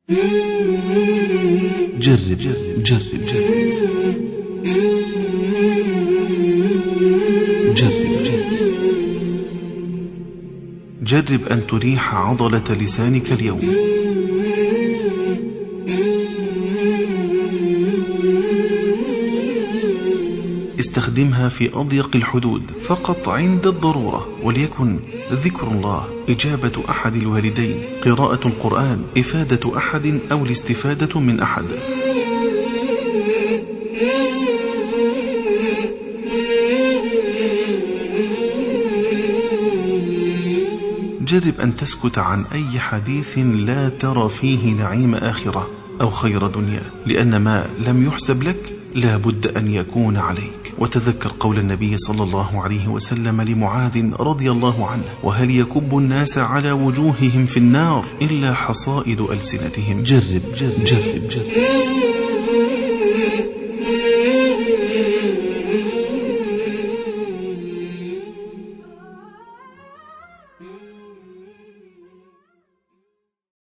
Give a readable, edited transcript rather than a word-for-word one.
جرب جرب جرب جرب جرب أن تريح عضلة لسانك اليوم. استخدمها في أضيق الحدود فقط عند الضرورة، وليكن ذكر الله، إجابة أحد الوالدين، قراءة القرآن، إفادة أحد أو الاستفادة من أحد. جرب أن تسكت عن أي حديث لا ترى فيه نعيم آخرة أو خير دنيا، لأن ما لم يحسب لك لا بد أن يكون عليك. وتذكر قول النبي صلى الله عليه وسلم لمعاذ رضي الله عنه: وهل يكب الناس على وجوههم في النار إلا حصائد ألسنتهم. جرب جرب جرب جرب.